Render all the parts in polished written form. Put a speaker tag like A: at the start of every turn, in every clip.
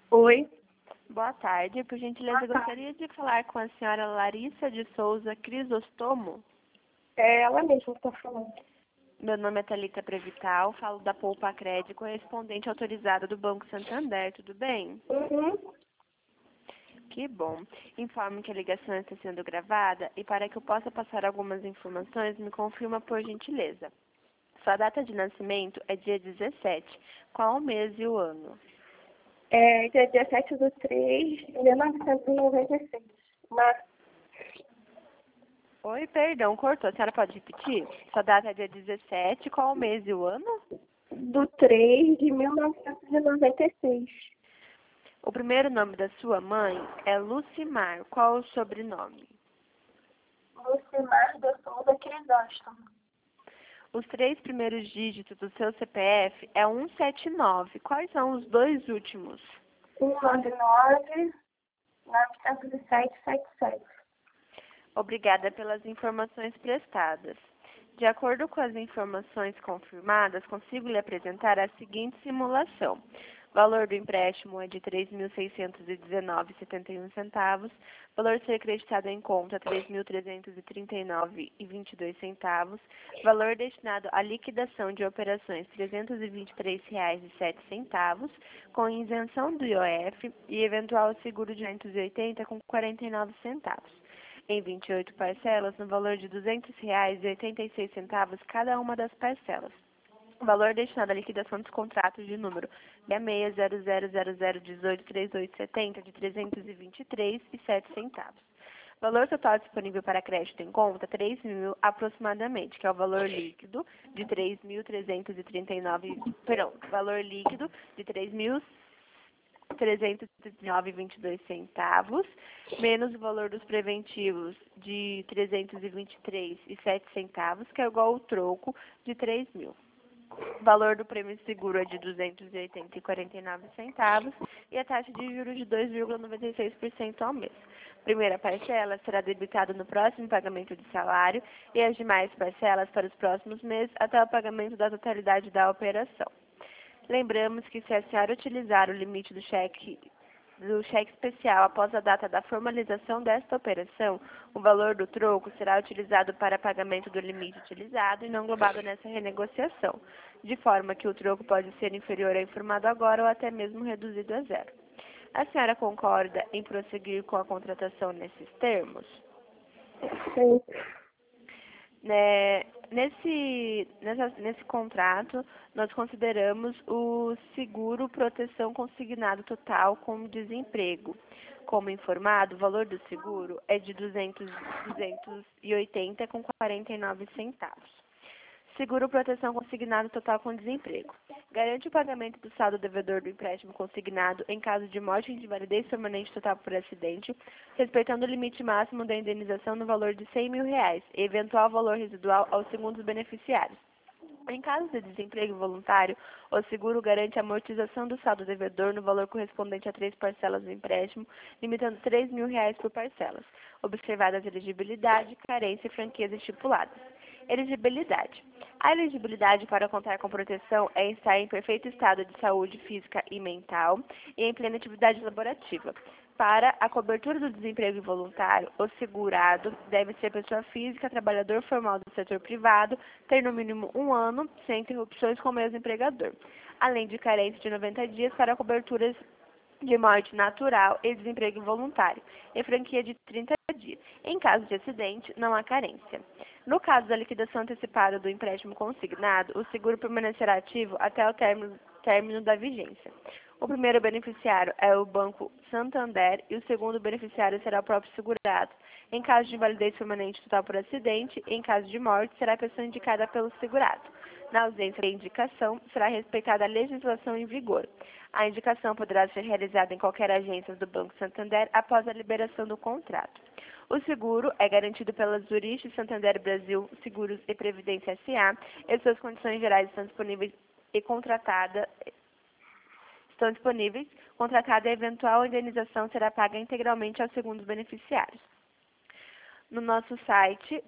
A: Oi,
B: Boa tarde. Por gentileza,
A: boa tarde.
B: gostaria de falar com a senhora Larissa de Souza Crisostomo.
A: É ela mesma que está falando.
B: Meu nome é Thalita Prevital, falo da Poupa Crédito, correspondente autorizada do Banco Santander, tudo bem?
A: Uhum.
B: Que bom. Informo que a ligação está sendo gravada e para que eu possa passar algumas informações, me confirma por gentileza. Sua data de nascimento é dia 17. Qual o mês e o ano?
A: É dia 17/3/1996. Mas
B: Oi, perdão, cortou. A senhora pode repetir? Sua data é dia 17. Qual o mês e o ano?
A: do 3/1996.
B: O primeiro nome da sua mãe é Lucimar. Qual o sobrenome?
A: Lucimar de Souza Crisóstomo.
B: Os três primeiros dígitos do seu CPF é 179. Quais são os dois últimos?
A: 199-907-77.
B: Obrigada pelas informações prestadas. De acordo com as informações confirmadas, consigo lhe apresentar a seguinte simulação. O valor do empréstimo é de R$ 3.619,71. Valor a ser acreditado em conta, R$ 3.339,22. Valor destinado à liquidação de operações, R$ 323,07, com isenção do IOF e eventual seguro de R$ 280 com 49 centavos. Em 28 parcelas, no valor de R$ 200,86 cada uma das parcelas. O valor destinado à liquidação dos contratos de número 660000183870 de R$ 323,07. Valor total disponível para crédito em conta, 3.000 aproximadamente, que é o valor líquido de 3.339, perdão, valor líquido de 3.339,22 menos o valor dos preventivos de 323,07, que é igual ao troco de 3.000. O valor do prêmio de seguro é de R$ 280,49 e a taxa de juros de 2,96% ao mês. Primeira parcela será debitada no próximo pagamento de salário e as demais parcelas para os próximos meses até o pagamento da totalidade da operação. Lembramos que se a senhora utilizar o limite do cheque especial após a data da formalização desta operação, o valor do troco será utilizado para pagamento do limite utilizado e não englobado nessa renegociação, de forma que o troco pode ser inferior ao informado agora ou até mesmo reduzido a zero. A senhora concorda em prosseguir com a contratação nesses termos?
A: Sim.
B: Nesse contrato, nós consideramos o seguro proteção consignado total com desemprego. Como informado, o valor do seguro é de 280 com 49 centavos. Seguro proteção consignado total com desemprego. Garante o pagamento do saldo devedor do empréstimo consignado em caso de morte e invalidez permanente total por acidente, respeitando o limite máximo da indenização no valor de R$ 100.000 e eventual valor residual aos segundos beneficiários. Em caso de desemprego voluntário, o seguro garante a amortização do saldo devedor no valor correspondente a 3 parcelas do empréstimo, limitando R$ 3.000 por parcelas, observadas a elegibilidade, carência e franqueza estipuladas. Elegibilidade. A elegibilidade para contar com proteção é estar em perfeito estado de saúde física e mental e em plena atividade laborativa. Para a cobertura do desemprego involuntário, o segurado deve ser pessoa física, trabalhador formal do setor privado, ter no mínimo 1 ano, sem interrupções com o mesmo empregador, além de carência de 90 dias para coberturas de morte natural e desemprego involuntário, e franquia de 30 dias. Em caso de acidente, não há carência. No caso da liquidação antecipada do empréstimo consignado, o seguro permanecerá ativo até o término da vigência. O primeiro beneficiário é o Banco Santander e o segundo beneficiário será o próprio segurado. Em caso de invalidez permanente total por acidente, em caso de morte, será a pessoa indicada pelo segurado. Na ausência de indicação, será respeitada a legislação em vigor. A indicação poderá ser realizada em qualquer agência do Banco Santander após a liberação do contrato. O seguro é garantido pela Zurich Santander Brasil Seguros e Previdência S.A. e suas condições gerais estão disponíveis e contratada e a eventual indenização será paga integralmente aos segundos beneficiários. no nosso site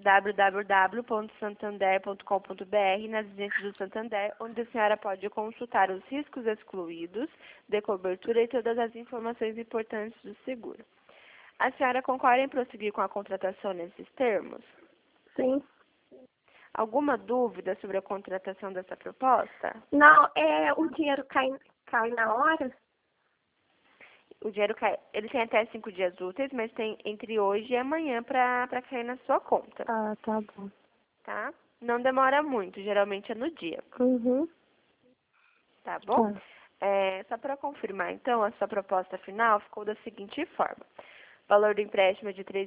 B: www.santander.com.br, nas agências do Santander, onde a senhora pode consultar os riscos excluídos de cobertura e todas as informações importantes do seguro. A senhora concorda em prosseguir com a contratação nesses termos?
A: Sim.
B: Alguma dúvida sobre a contratação dessa proposta?
A: Não, o dinheiro cai na hora?
B: O dinheiro cai, ele tem até 5 dias úteis, mas tem entre hoje e amanhã para cair na sua conta,
A: Ah, tá bom.
B: tá? Não demora muito, geralmente é no dia,
A: Uhum.
B: tá bom?
A: Tá.
B: Só para confirmar, então, a sua proposta final ficou da seguinte forma. Valor do empréstimo é de R$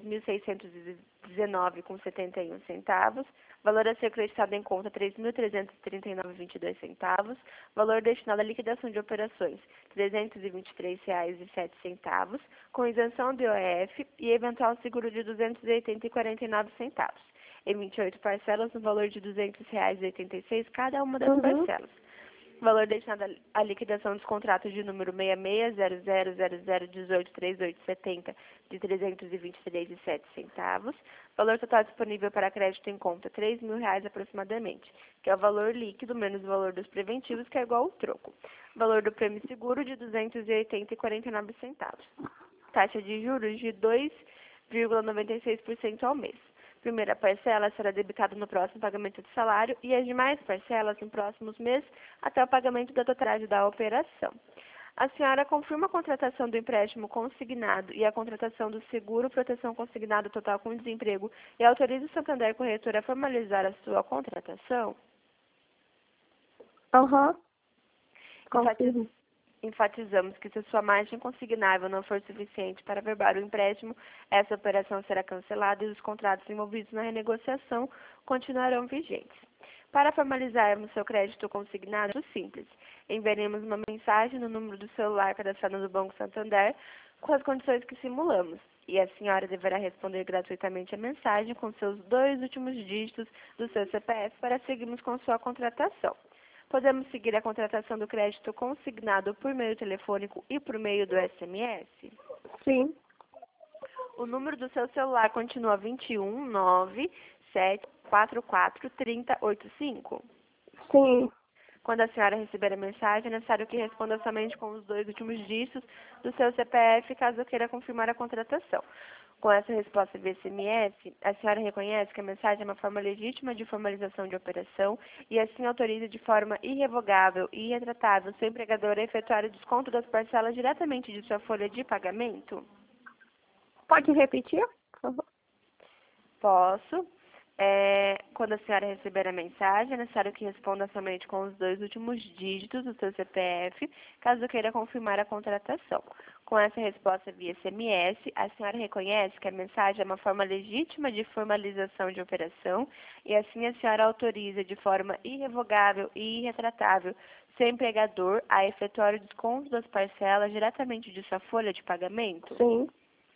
B: 3.619,71. Valor a ser acreditado em conta, R$ 3.339,22. Valor destinado à liquidação de operações, R$ 323,07, com isenção do IOF e eventual seguro de R$ 280,49. Em 28 parcelas, no valor de R$ 200,86 cada uma das parcelas. Valor destinado à liquidação dos contratos de número 660000183870 de R$ 323,07. Valor total disponível para crédito em conta, R$ 3.000 aproximadamente, que é o valor líquido menos o valor dos preventivos, que é igual ao troco. Valor do prêmio seguro de R$ 280,49. Taxa de juros de 2,96% ao mês. Primeira parcela será debitada no próximo pagamento de salário e as demais parcelas em próximos meses até o pagamento da totalidade da operação. A senhora confirma a contratação do empréstimo consignado e a contratação do seguro proteção consignado total com desemprego e autoriza o Santander Corretora a formalizar a sua contratação?
A: Aham. Confirmo.
B: Enfatizamos que se sua margem consignável não for suficiente para averbar o empréstimo, essa operação será cancelada e os contratos envolvidos na renegociação continuarão vigentes. Para formalizarmos seu crédito consignado, é simples. Enviaremos uma mensagem no número do celular cadastrado no Banco Santander com as condições que simulamos. E a senhora deverá responder gratuitamente a mensagem com seus 2 últimos dígitos do seu CPF para seguirmos com sua contratação. Podemos seguir a contratação do crédito consignado por meio telefônico e por meio do SMS?
A: Sim.
B: O número do seu celular continua 21974433085?
A: Sim.
B: Quando a senhora receber a mensagem, é necessário que responda somente com os 2 últimos dígitos do seu CPF, caso queira confirmar a contratação. Com essa resposta via SMS, a senhora reconhece que a mensagem é uma forma legítima de formalização de operação e assim autoriza de forma irrevogável e irretratável seu empregador a efetuar o desconto das parcelas diretamente de sua folha de pagamento?
A: Pode repetir, por favor?
B: Posso. Quando a senhora receber a mensagem, é necessário que responda somente com os 2 últimos dígitos do seu CPF, caso queira confirmar a contratação. Com essa resposta via SMS, a senhora reconhece que a mensagem é uma forma legítima de formalização de operação e assim a senhora autoriza de forma irrevogável e irretratável seu empregador a efetuar o desconto das parcelas diretamente de sua folha de pagamento?
A: Sim.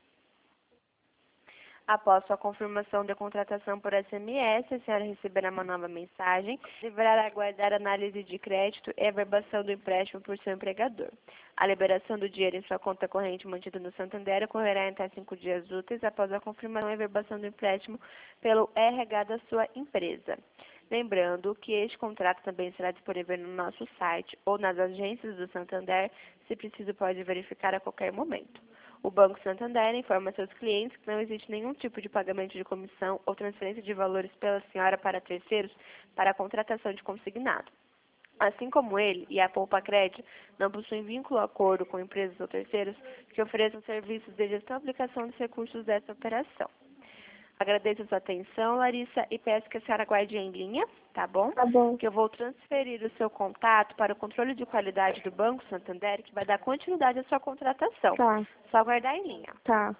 B: Após sua confirmação de contratação por SMS, a senhora receberá uma nova mensagem. Deverá aguardar análise de crédito e averbação do empréstimo por seu empregador. A liberação do dinheiro em sua conta corrente mantida no Santander ocorrerá em até 5 dias úteis após a confirmação e averbação do empréstimo pelo RH da sua empresa. Lembrando que este contrato também será disponível no nosso site ou nas agências do Santander, se preciso pode verificar a qualquer momento. O Banco Santander informa seus clientes que não existe nenhum tipo de pagamento de comissão ou transferência de valores pela senhora para terceiros para a contratação de consignado. Assim como ele e a Poupa Crédito não possuem vínculo ou acordo com empresas ou terceiros que ofereçam serviços de gestão e aplicação dos recursos dessa operação. Agradeço a sua atenção, Larissa, e peço que a senhora guarde em linha, tá bom?
A: Tá bom.
B: Que eu vou transferir o seu contato para o controle de qualidade do Banco Santander, que vai dar continuidade à sua contratação.
A: Tá.
B: Só aguardar em linha.
A: Tá.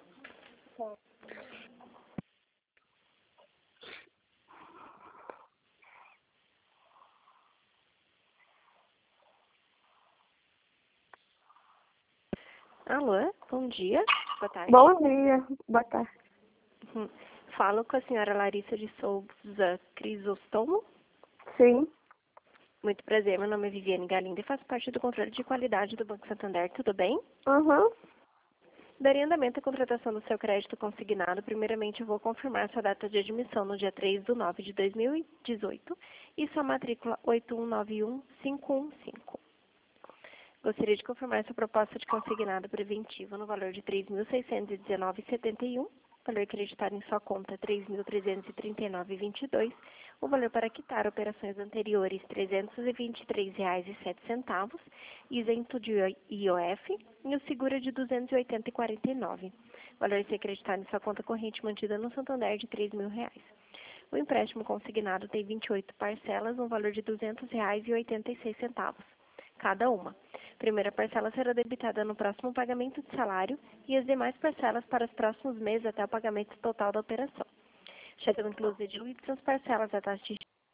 B: Alô, bom dia. Boa tarde.
A: Bom dia. Boa tarde.
B: Falo com a senhora Larissa de Souza Crisostomo.
A: Sim.
B: Muito prazer, meu nome é Viviane Galindo e faço parte do controle de qualidade do Banco Santander. Tudo bem?
A: Uhum. Daria andamento à contratação do seu crédito consignado. Primeiramente, eu vou confirmar sua data de admissão no dia 3/9 de 2018 e sua matrícula 8191515. Gostaria de confirmar sua proposta de consignado preventivo no valor de R$ 3.619,71, valor acreditado em sua conta R$ 3.339,22, o valor para quitar operações anteriores R$ 323,07, isento de IOF, e o seguro é de R$ 280,49, valor a ser acreditado em sua conta corrente mantida no Santander de R$ 3.000. O empréstimo consignado tem 28 parcelas, no valor de R$ 200,86, cada uma. Primeira parcela será debitada no próximo pagamento de salário e as demais parcelas para os próximos meses até o pagamento total da operação. Chegando inclusive diluídas as parcelas a taxa de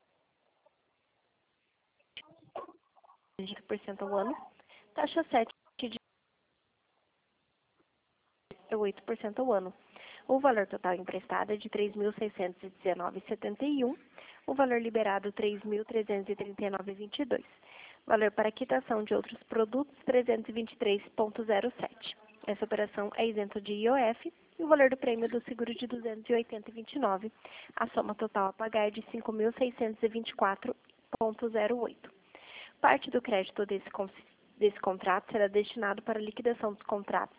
A: 5% ao ano, taxa 7 de 8% ao ano. O valor total emprestado é de R$ 3.619,71, o valor liberado R$ 3.339,22. Valor para quitação de outros produtos, 323,07. Essa operação é isento de IOF e o valor do prêmio do seguro de 280,29. A soma total a pagar é de 5.624,08. Parte do crédito desse contrato será destinado para a liquidação dos contratos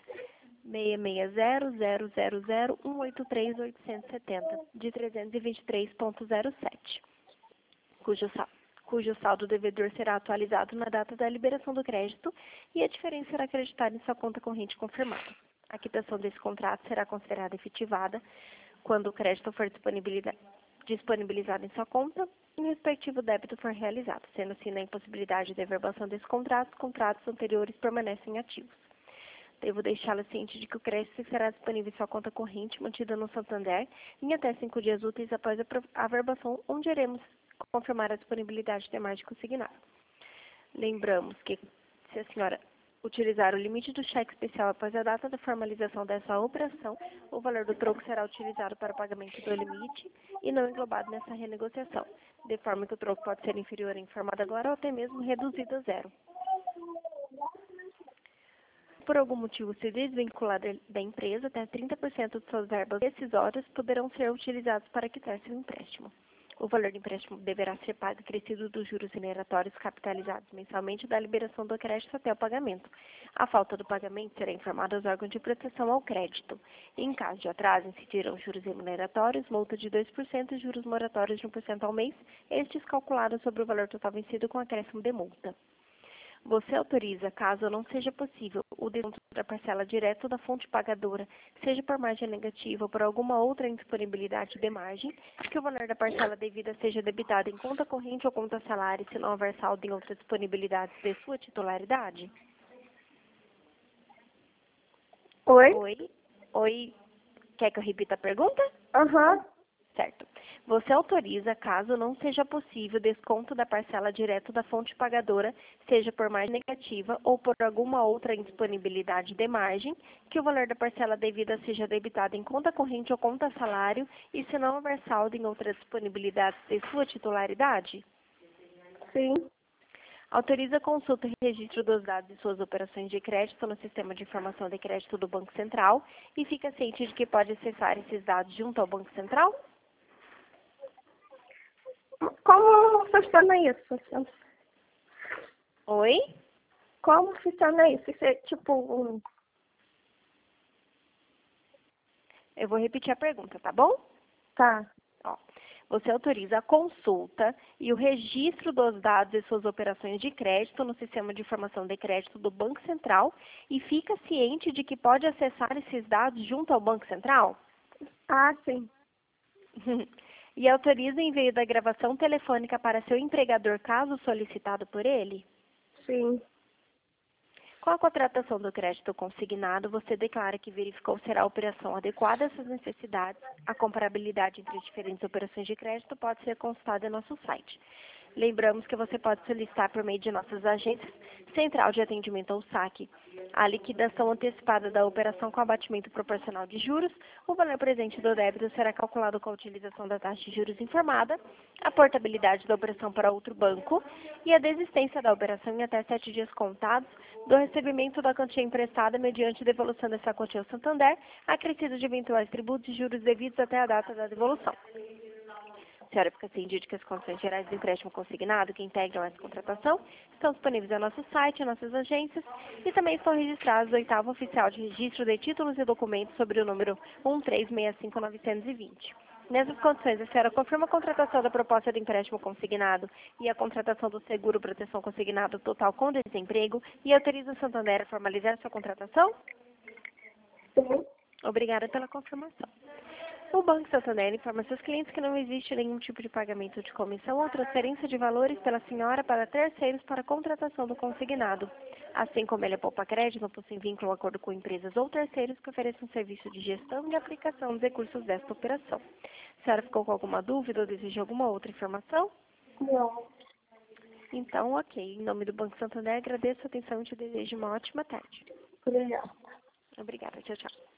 A: 660000183.870 de 323,07, cujo saldo devedor será atualizado na data da liberação do crédito e a diferença será acreditada em sua conta corrente confirmada. A quitação desse contrato será considerada efetivada quando o crédito for disponibilizado em sua conta e o respectivo débito for realizado, sendo assim na impossibilidade de averbação desse contrato, os contratos anteriores permanecem ativos. Devo deixá-la ciente de que o crédito será disponível em sua conta corrente mantida no Santander em até 5 dias úteis após a averbação, onde iremos confirmar a disponibilidade de margem consignada. Lembramos que, se a senhora utilizar o limite do cheque especial após a data da formalização dessa operação, o valor do troco será utilizado para o pagamento do limite e não englobado nessa renegociação, de forma que o troco pode ser inferior à informada agora ou até mesmo reduzido a zero. Por algum motivo se desvincular da empresa, até 30% de suas verbas decisórias poderão ser utilizados para quitar seu empréstimo. O valor do empréstimo deverá ser pago acrescido dos juros remuneratórios capitalizados mensalmente da liberação do crédito até o pagamento. A falta do pagamento será informada aos órgãos de proteção ao crédito. Em caso de atraso, incidirão juros remuneratórios, multa de 2% e juros moratórios de 1% ao mês, estes calculados sobre o valor total vencido com acréscimo de multa. Você autoriza, caso não seja possível, o desconto da parcela direto da fonte pagadora, seja por margem negativa ou por alguma outra indisponibilidade de margem, que o valor da parcela devida seja debitado em conta corrente ou conta salário, se não houver saldo em outra disponibilidade de sua titularidade? Oi?
B: Oi? Quer que eu repita a pergunta?
A: Aham.
B: Certo. Você autoriza, caso não seja possível, desconto da parcela direto da fonte pagadora, seja por margem negativa ou por alguma outra indisponibilidade de margem, que o valor da parcela devida seja debitado em conta corrente ou conta salário e se não houver saldo em outras disponibilidades de sua titularidade?
A: Sim.
B: Autoriza a consulta e registro dos dados de suas operações de crédito no sistema de informação de crédito do Banco Central e fica ciente de que pode acessar esses dados junto ao Banco Central?
A: Como funciona isso?
B: Oi?
A: Como funciona isso? Isso é tipo
B: Eu vou repetir a pergunta, tá bom?
A: Tá.
B: Ó, você autoriza a consulta e o registro dos dados de suas operações de crédito no sistema de informação de crédito do Banco Central e fica ciente de que pode acessar esses dados junto ao Banco Central?
A: Ah, sim.
B: E autoriza o envio da gravação telefônica para seu empregador, caso solicitado por ele?
A: Sim.
B: Com a contratação do crédito consignado, você declara que verificou se a operação adequada às suas necessidades. A comparabilidade entre diferentes operações de crédito pode ser consultada em nosso site. Lembramos que você pode solicitar por meio de nossas agências, Central de Atendimento ao Saque,
A: A liquidação antecipada da operação com abatimento proporcional de juros, o valor presente do débito será calculado com a utilização da taxa de juros informada, a portabilidade da operação para outro banco e a desistência da operação em até 7 dias contados do recebimento da quantia emprestada mediante devolução dessa quantia ao Santander, acrescido de eventuais tributos e juros devidos até a data da devolução. A senhora fica ciente que as condições gerais do empréstimo consignado que integram essa contratação estão disponíveis no nosso site, em nossas agências e também estão registrados no 8º Oficial de Registro de Títulos e Documentos sobre o número 1365920. Nessas condições, a senhora confirma a contratação da proposta de empréstimo consignado e a contratação do seguro proteção consignado total com desemprego e autoriza o Santander a formalizar sua contratação?
C: Sim.
A: Obrigada pela confirmação. O Banco Santander informa seus clientes que não existe nenhum tipo de pagamento de comissão ou transferência de valores pela senhora para terceiros para a contratação do consignado, assim como ele poupa crédito, não possui vínculo ou acordo com empresas ou terceiros que ofereçam serviço de gestão e aplicação dos recursos desta operação. A senhora ficou com alguma dúvida ou deseja alguma outra informação?
C: Não.
A: Então, ok. Em nome do Banco Santander, agradeço a atenção e te desejo uma ótima tarde.
C: Obrigada.
A: Obrigada. Tchau, tchau.